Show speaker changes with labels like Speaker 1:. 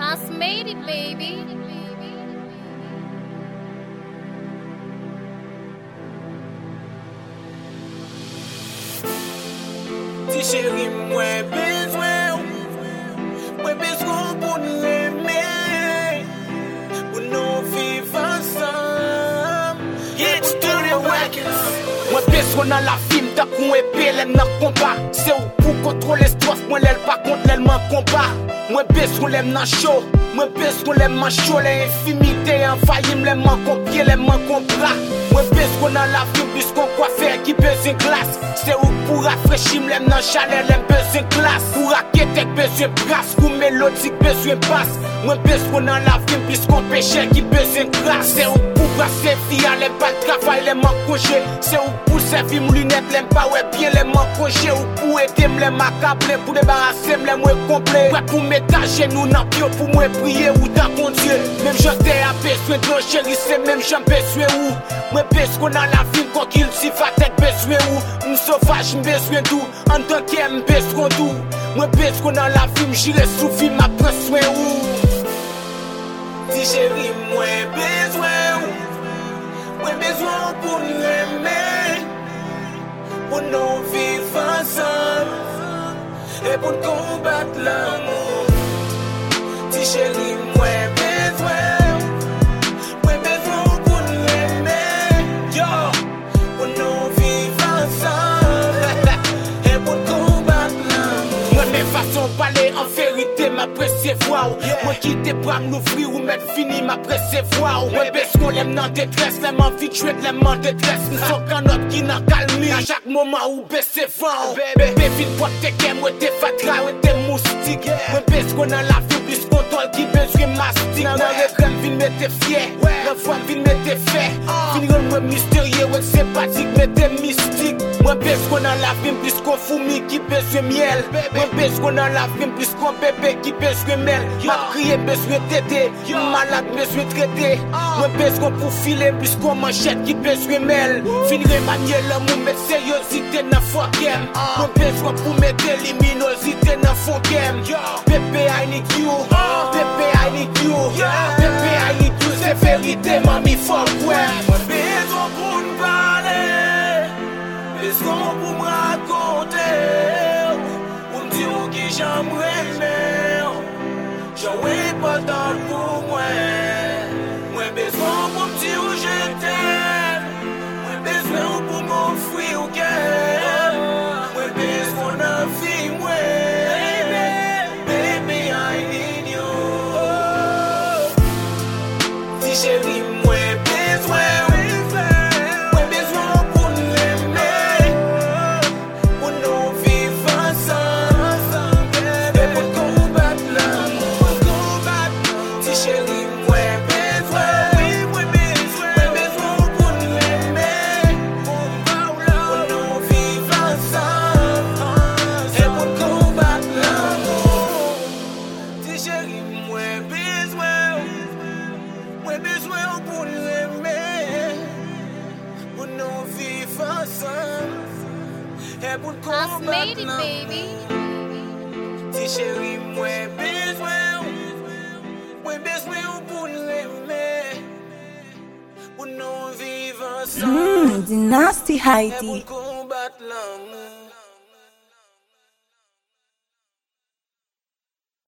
Speaker 1: Nas made it, baby.
Speaker 2: Ti chéri, mwen bezwen pou nou reme, pou nou viv ansam. Yeah, Studio Records. Mwen bezwen nan la film, tak mwen epè lèm nan kompa. Se ou pou kontrole stwaf, mwen lèl pa kont lèl man kompa. Mwen bezwen lèm nan show, mwen bezwen lèm man show. Lè infimité envahim lèm man kompye, lèm man kompra. Mwen bezwen nan la film, bis kon kwa fè ki bezwen glas. Se ou pou rafreshim lèm nan chalet, lèm bezwen glas. Pou raketek bezwen bras, kou melodik bezwen bas. Mwen bezwen nan la film, bis kon peche ki bezwen glas. Se ou pou brase via, lèm pa travay, lèm man koje. Se ou pou servim lunet, lèm pa wè bien, lèm man koje. Ou pou edem lèm akable, pou debarasem lèm wè komple. Wè pou metaje nou nan pyo, pou mwen priye ou dan kon Dieu. Mèm jote a bezwen do chéri, se mèm jan bezwen ou. Mwen bezwen nan la film, kon kil si fatek bezwen ou. M'sauvage m'bezwen dou, an tanke m'bezwen dou. Mwen bezwen nan la film, jire sou film apre soin ou. Ti chéri, mwen bezwen ou. Mwen bezwen pou nou reme, pou nou viv ansam, et pou nou combat l'amour. Ti chéri, mwen bezwen pou nou reme, yo, pou nou viv ansam, et pou nou combat l'amour. Mwen men fason pale, en vérité m'apprécie voix. Mwen ki te bram n'ouvri ou met fini m'apprécie voix. Mwen bezwen lèm nan détresse, lèm envie chouette, lèm en détresse. M'son kanot ki nan kalmi, a chaque moment ou bese van. Bébé vin pote kem, ou te fatra, ou te moustique. Mwen bezwen nan la vie, plus contrôle ki bezwen mastic. Mwen rekrem vin mette fier, renfouam vin mette fè. Vin ren mwen mystérieux, ou sympathique, mette mystique. Mwen bezwen nan la vie, plus kon fourmi ki bezwen miel. Mwen bezwen nan la vie, plus kon bébé ki bezwen mel. Ma kriye bezwen tete, malade bezwen traité. Mwen bezwen pou filer, plus kon manchette ki bezwen mel. Fin remanye l'amour, met sériosité nan fokem. Mwen bezwen pou mette luminosité nan fokem. Bébé I need you, bébé I need you, bébé I need you, c'est vérité mami fuck ouais. Mwen bezwen pou n'parler, bezwen pou m'raconter, pou m'dir ou ki j'aimerais. J'en ai pas tant pour moi. Moi besoin pour me dire où je t'aime. Moi besoin pour m'offrir au cœur. Moi besoin d'un vie, moi. Baby, I need you. Si chérie, moi besoin. Moi besoin pour nous aimer, pour nous vivre ensemble, et pour combattre l'amour. Chérie, mwen bezwen pou nou reme, pou nou viv ansam, et pou combat l'amour. Ti chéri, mwen bezwen pou nou reme, pou nou viv ansam, et pou combat l'amour. Ti chéri, mwen bezwen pour nous aimer, pour nous vivre ensemble.
Speaker 3: The Nasty Heidi.